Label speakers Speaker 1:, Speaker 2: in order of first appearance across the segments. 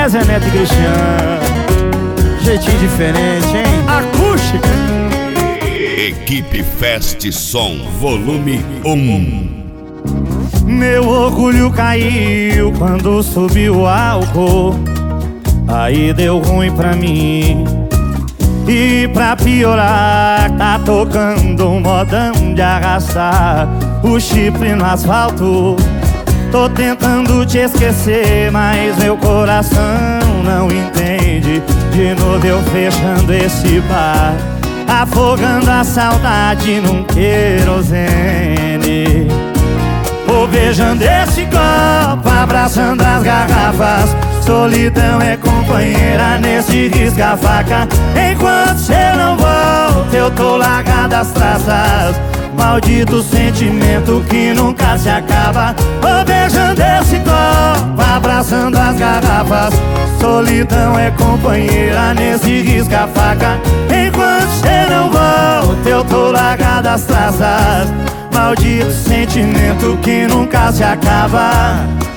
Speaker 1: É Zé Neto e Cristiano. Jeitinho diferente, hein? Acústica.
Speaker 2: Equipe Fest Som, volume 1.
Speaker 1: Meu orgulho caiu quando subiu o álcool. Aí deu ruim pra mim. E pra piorar, tá tocando um modão de arrastar o chifre no asfalto. Tô tentando te esquecer, mas meu coração não entende. De novo eu fechando esse bar, afogando a saudade num querosene. Vou beijando esse copo, abraçando as garrafas. Solidão é companheira nesse risca-faca. Enquanto cê não volta, eu tô largado as traças. Maldito sentimento que nunca se acaba. Vou beijando esse copo, abraçando as garrafas. Solidão é companheira nesse risca-faca. Enquanto cê não volta, eu tô largado as traças. Maldito sentimento que nunca se acaba.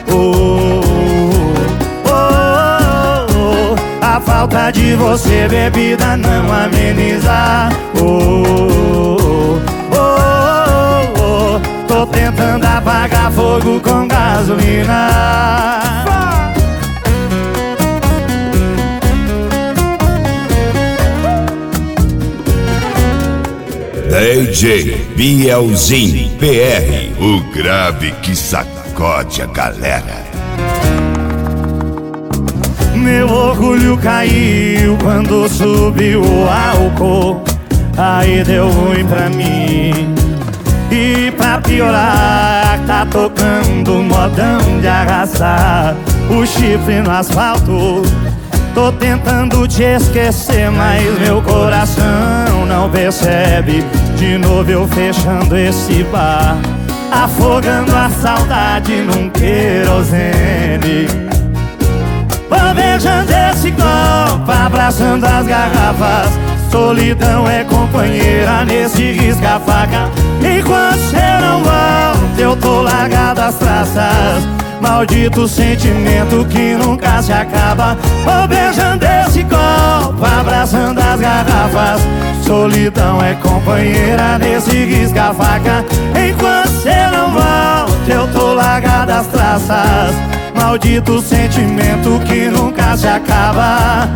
Speaker 1: A falta de você, bebida, não ameniza. Tô tentando apagar fogo com gasolina.
Speaker 2: DJ Bielzinho PR, o grave que sacode a galera.
Speaker 1: Meu orgulho caiu quando subiu o álcool. Aí deu ruim pra mim. E pra piorar, tá tocando um modão de arrastar o chifre no asfalto. Tô tentando te esquecer, mas meu coração não percebe. De novo eu fechando esse bar, afogando a saudade num querosene. Vou beijando esse copo, abraçando as garrafas. Solidão é companheira nesse risca-faca. Enquanto cê não volta, eu tô largado as traças. Maldito sentimento que nunca se acaba. Vou beijando esse copo, abraçando as garrafas. Solidão é companheira nesse risca-faca. Enquanto cê não volta, eu tô largado as traças. Maldito sentimento que nunca se acaba.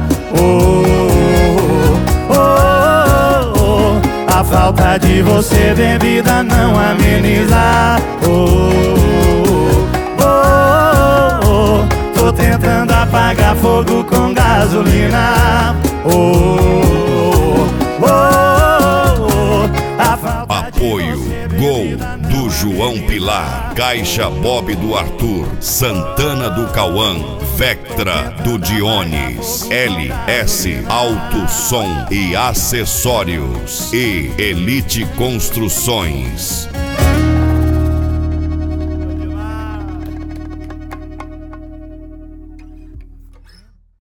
Speaker 1: A falta de você, bebida, não ameniza. Tô tentando apagar fogo com gasolina.
Speaker 2: Apoio Gol do João Pilar, Caixa Bob do Arthur, Santana do Cauã, Vectra do Dionis, LS Alto Som e Acessórios e Elite Construções.